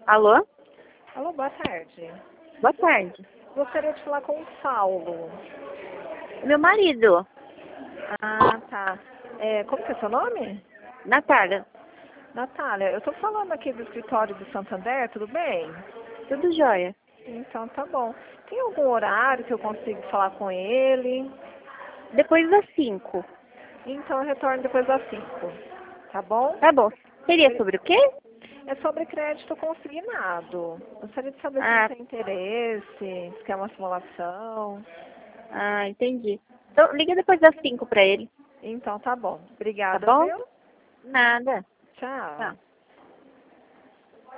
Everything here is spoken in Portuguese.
Alô? Alô, boa tarde. Boa tarde. Gostaria de falar com o Saulo. Meu marido, Ah, tá. Como que é seu nome? Natália. Natália, eu tô falando aqui do escritório do Santander, tudo bem? Tudo jóia? Então tá bom. Tem algum horário que eu consigo falar com ele? Depois das 5. Então eu retorno depois das 5. Tá bom? Tá bom. Seria sobre o quê? É sobre crédito consignado. Gostaria de saber se Ah, você tem interesse, se quer uma simulação. entendi. Então, liga depois das 5 pra ele. Então tá bom. Tá Obrigada, bom? viu? Nada. Tchau. Tá.